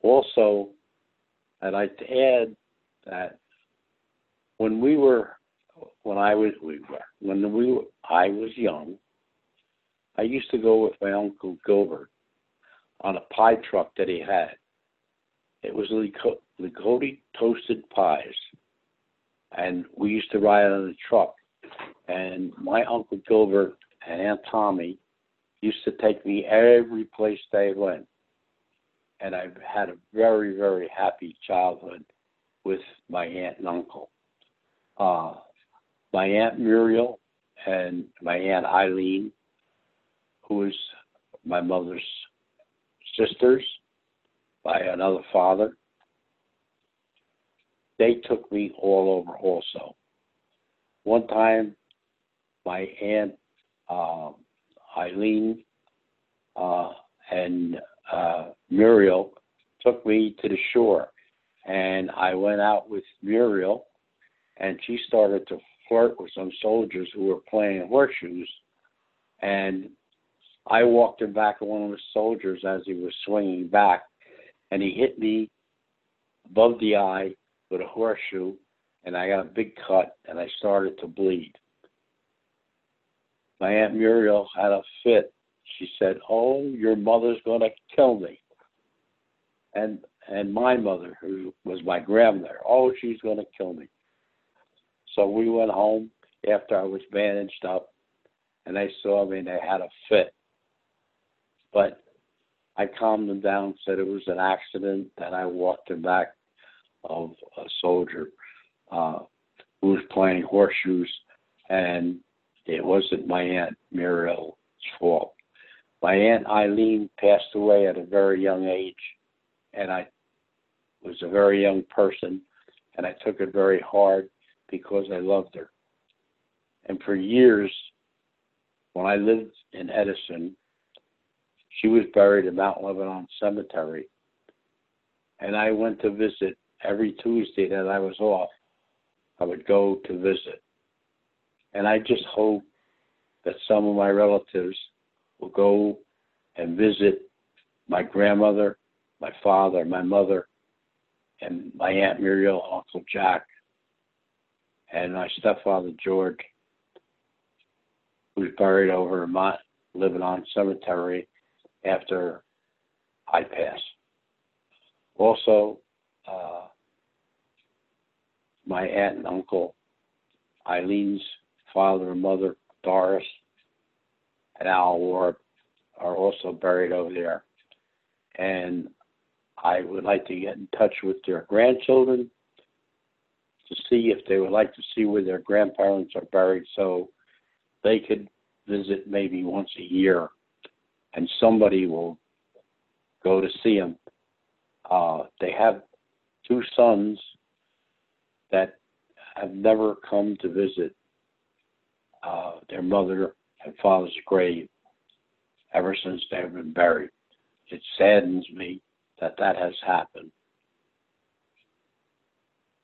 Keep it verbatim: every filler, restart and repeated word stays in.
Also, I'd like to add that when we were, when I was, we were, when we were, I was young, I used to go with my Uncle Gilbert on a pie truck that he had. It was Licotti Toasted Pies. And we used to ride on the truck. And my Uncle Gilbert and Aunt Tommy used to take me every place they went. And I've had a very, very happy childhood with my aunt and uncle. Uh, my Aunt Muriel and my Aunt Eileen, who is my mother's sisters by another father, they took me all over also. One time, my Aunt uh, Eileen uh, and uh, Muriel took me to the shore, and I went out with Muriel, and she started to flirt with some soldiers who were playing horseshoes, and I walked in back of one of the soldiers as he was swinging back, and he hit me above the eye with a horseshoe, and I got a big cut, and I started to bleed. My Aunt Muriel had a fit. She said, "Oh, your mother's going to kill me." And and my mother, who was my grandmother, "Oh, she's going to kill me." So we went home after I was bandaged up, and they saw me, and they had a fit. But I calmed them down, said it was an accident, that I walked them back of a soldier uh, who was playing horseshoes, and it wasn't my Aunt Muriel's fault. My Aunt Eileen passed away at a very young age, and I was a very young person, and I took it very hard because I loved her. And for years, when I lived in Edison, she was buried in Mount Lebanon Cemetery, and I went to visit every Tuesday that I was off. I would go to visit. And I just hope that some of my relatives will go and visit my grandmother, my father, my mother, and my Aunt Muriel, Uncle Jack, and my stepfather, George, who's buried over in Mount Lebanon Cemetery after I pass. Also, uh, my aunt and uncle, Eileen's father and mother, Doris and Al Ward, are also buried over there. And I would like to get in touch with their grandchildren to see if they would like to see where their grandparents are buried, so they could visit maybe once a year, and somebody will go to see them. Uh, they have two sons that have never come to visit uh, their mother and father's grave ever since they've been buried. It saddens me that that has happened.